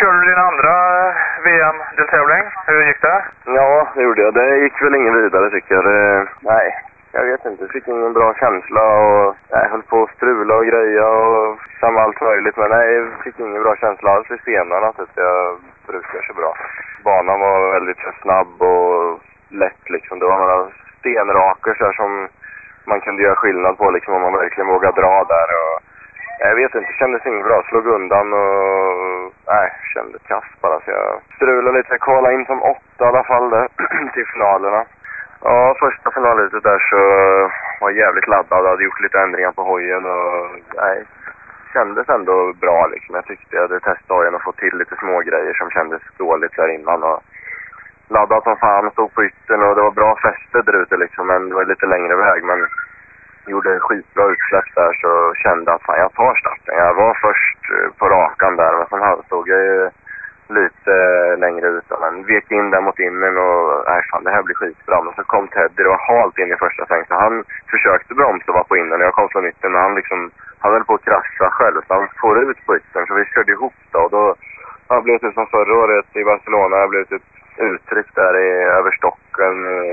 körde du din andra VM-deltävling. Hur gick det? Ja, det gjorde jag. Det gick väl ingen vidare tycker jag. Nej, jag vet inte. Jag fick ingen bra känsla och jag höll på att strula och greja och samma allt möjligt. Men nej, jag fick ingen bra känsla alls i senarna så att jag brukar så bra. Banan var väldigt snabb och lätt liksom. Det var några stenraker så här som man kunde göra skillnad på liksom om man verkligen vågade dra där och jag vet inte, kändes inget bra, slog undan och nej, kände kast bara så jag strulade lite, kvala in som 8 i alla fall där, till finalerna. Ja, första finalhuset där så var jag jävligt laddad, hade gjort lite ändringar på hojen och nej, kändes ändå bra liksom. Jag tyckte jag hade testat hojen och fått till lite små grejer som kändes dåligt där innan och laddad som fan, stod på ytten och det var bra fäste där ute liksom, men det var lite längre väg men gjorde skitbra utsläpp där så kände att fan, jag tar starten. Jag var först på rakan där men sen stod jag ju lite längre ut men vek in där mot innen och nej fan, det här blir skitbra. Men så kom Teddy, det var halt in i första sväng så han försökte bromsa och var på innen och jag kom från ytten och han liksom, han höll på att krascha själv så han får ut på ytten så vi körde ihop då och då han blev det som förra året i Barcelona, jag blev ett uttryck där över stocken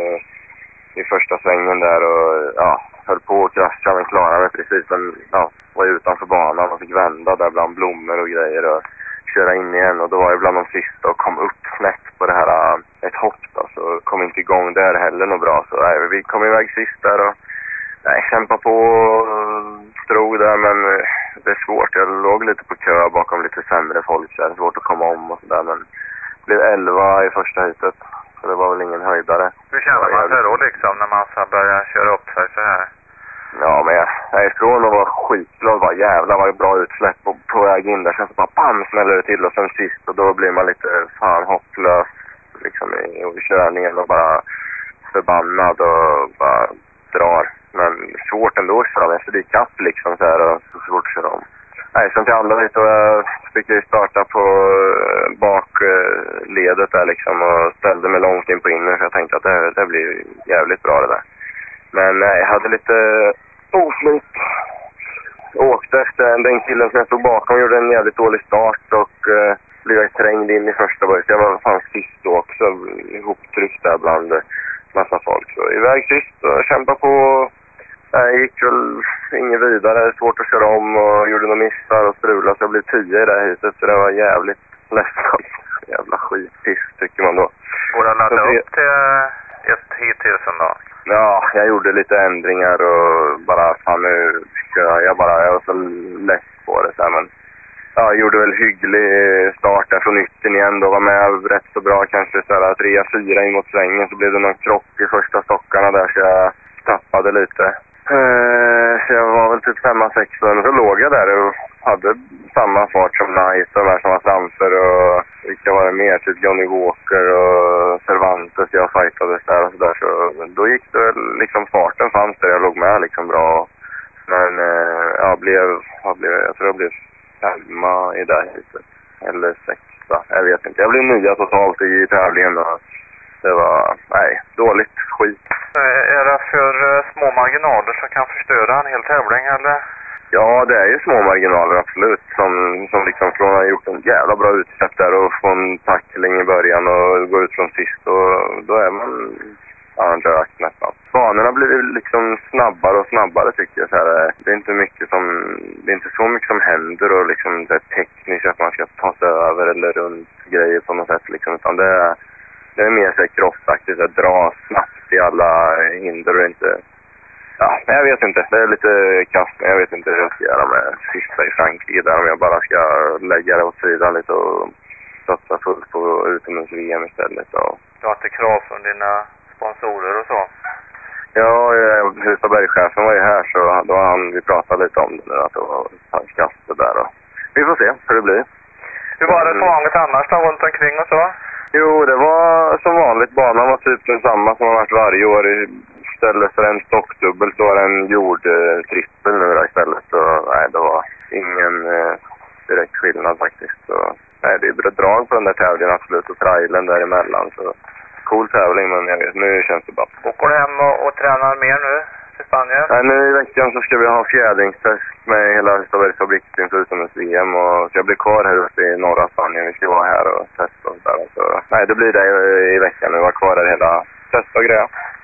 i första svängen där och ja, höll på att krascha men klarade mig precis men ja, var utanför banan och fick vända där bland blommor och grejer och köra in igen och då var jag bland de sista och kom upp snett på det här ett hopp då så kom inte igång där heller något bra så nej, vi kom iväg sist där och nej, kämpa på strog där men det är svårt, jag låg lite på kö bakom lite sämre folk så det är svårt att komma om och sådär men blev 11 i första hitet. Så det var väl ingen höjdare. Hur känner man sig då liksom när man så börjar köra upp sig så här? Ja, men jag ifrån och var skitglad. Var jävla var det bra utsläpp på väg in där. Sen så bara bam smäller det till och sen sist. Och då blir man lite fan hopplös liksom i körningen och bara förbannad och bara drar. Men svårt ändå att köra med för det är kapp liksom så här och så svårt att köra om. Nej, sen till andra lite och jag fick ju starta på bakledet där liksom och ställde mig långt in på inne för jag tänkte att det blir jävligt bra det där. Men nej, jag hade lite oflyt. Åkte efter den killen som jag stod bakom gjorde en jävligt dålig start och blev jag trängd in i första början. Jag var fan sist också, ihoptryckt där bland massa folk. Så iväg sist och kämpa på. Jag gick väl inget vidare, svårt att köra om och gjorde några missar och strula så jag blev 10 i det här huset så det var jävligt ledsamt. Jävla skitpiss tycker man då. Går det att ladda upp till ett hit till sen då? Ja, jag gjorde lite ändringar och bara fan nu kör jag var så less på det så här, men ja, jag gjorde väl hygglig start där från ytten igen då, var med rätt så bra kanske såhär 3-4 in mot svängen så blev det någon krock i första stockarna där så jag tappade lite. Så jag var väl typ 5-6 men så låg jag där och hade samma fart som Nice och de här som var framför och vilka var det mer, typ Johnny Walker och Cervantes jag fightades där och sådär så då gick det väl liksom farten fanns där jag låg med liksom bra men jag tror jag blev 5 i det här huset eller 6, jag vet inte, jag blev 9 totalt i tävlingen och det var, nej, dåligt skit. Är det för små marginaler som kan förstöra en hel tävling eller? Ja, det är ju små marginaler absolut. Som liksom från har gjort en jävla bra utsläpp där och få en tackling i början och gå ut från sist och då är man andra akt nästan. Banorna blir liksom snabbare och snabbare tycker jag. Så här, det är inte så mycket som händer och liksom det tekniskt att man ska ta sig över eller runt grejer på något sätt liksom, utan det är mer så crossaktigt att dra snabbt i alla hinder och inte. Ja, jag vet inte. Det är lite kast. Jag vet inte hur jag ska göra med sista i Frankrike där om jag bara ska lägga det åt sidan lite och satsa fullt på utomhus-VM istället. Och du har inte krav från dina sponsorer och så? Ja, Husabergschefen var ju här så då vi pratade lite om det nu, att det var kastet där. Och vi får se hur det blir. Hur var det som vanligt annars då, runt omkring och så? Jo, det var som vanligt. Banan var typ densamma som har varit varje år. Istället för en stockdubbel så var det en jordtrippel nu där istället. Så nej, det var ingen direkt skillnad faktiskt. Så, nej, det är bra drag på den där tävlingen absolut och trailen däremellan. Så cool tävling, men jag vet, nu känns det bara. Åker du hem och tränar mer nu till Spanien? Nej, nu i veckan så ska vi ha fjädringstest med hela Stabergs fabriksteam för utomhus-VM. Och så jag blir kvar här uppe i norra Spanien. Vi ska vara här och testa och sådär. Så, nej, det blir det i veckan. Vi var kvar där hela testa och grejer.